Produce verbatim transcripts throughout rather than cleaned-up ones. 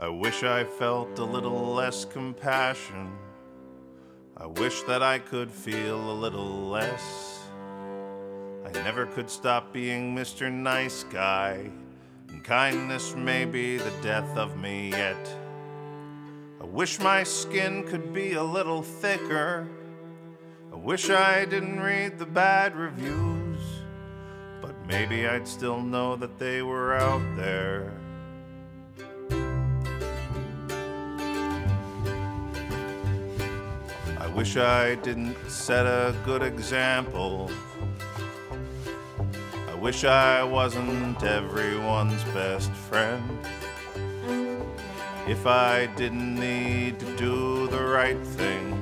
I wish I felt a little less compassion. I wish that I could feel a little less. I never could stop being Mister Nice Guy, and kindness may be the death of me yet. I wish my skin could be a little thicker. I wish I didn't read the bad reviews, but maybe I'd still know that they were out there. I wish I didn't set a good example. I wish I wasn't everyone's best friend. If I didn't need to do the right thing,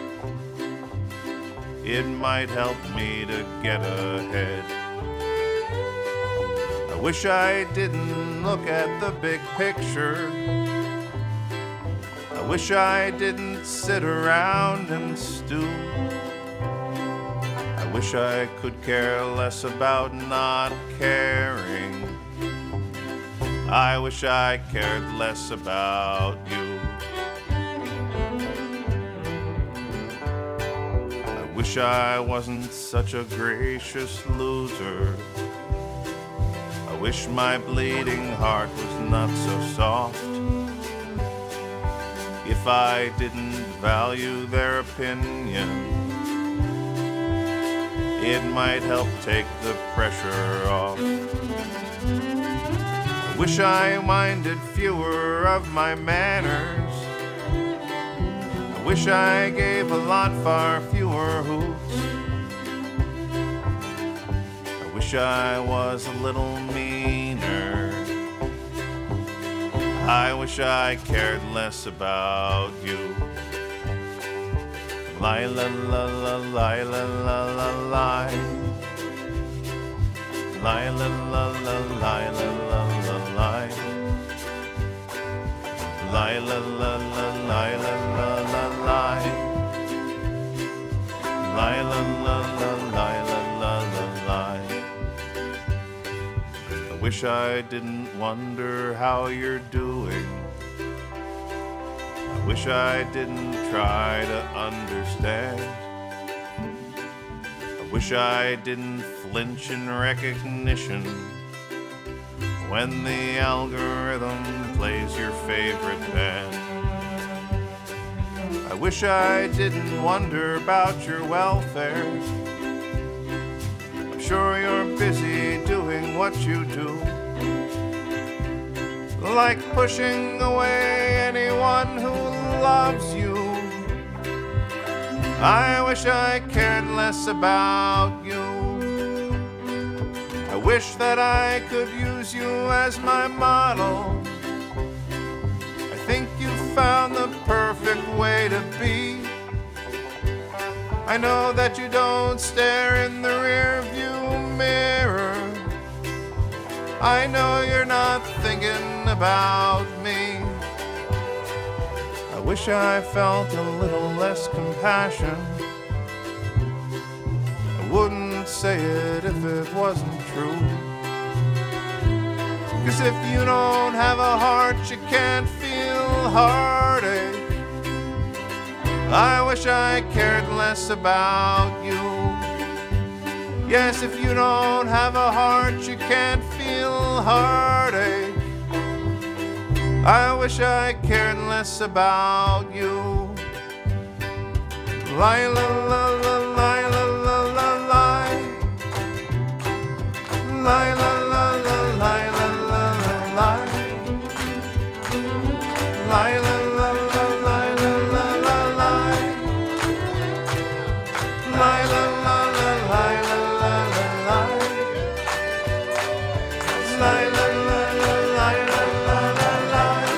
it might help me to get ahead. I wish I didn't look at the big picture. I wish I didn't sit around and stew. I wish I could care less about not caring. I wish I cared less about you. I wish I wasn't such a gracious loser. I wish my bleeding heart was not so soft. If I didn't value their opinion, it might help take the pressure off. I wish I minded fewer of my manners. I wish I gave a lot far fewer hoots. I wish I was a little meaner. I wish I cared less about you. Lie la la la lie la la la lie. Lie la la la lie la la la lie. Lie la la la lie la la la lie. Lie la la la lie la la la lie. I wish I didn't wonder how you're doing. I wish I didn't try to understand. I wish I didn't flinch in recognition when the algorithm plays your favorite band. I wish I didn't wonder about your welfare. I'm sure you're busy doing what you do, like pushing away anyone who loves you. I wish I cared less about you. I wish that I could use you as my model. I think you found the perfect way to be. I know that you don't stare in the rear view mirror. I know you're not thinking about me. I wish I felt a little less compassion. I wouldn't say it if it wasn't true. 'Cause if you don't have a heart, you can't feel heartache. I wish I cared less about you. Yes, if you don't have a heart, you can't feel heartache. I wish I cared less about you. Lie la la la lie la la la lie. Lie la la la lie la la la lie. Lie la la la lie la la la lie. Lie la la la lie la la la lie. Lie la la la lie la la la lie.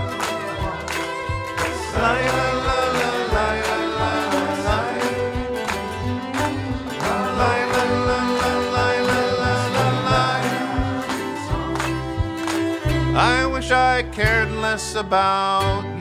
Lie la la la lie la la la lie. Lie la la la lie la la la lie. I wish I cared less about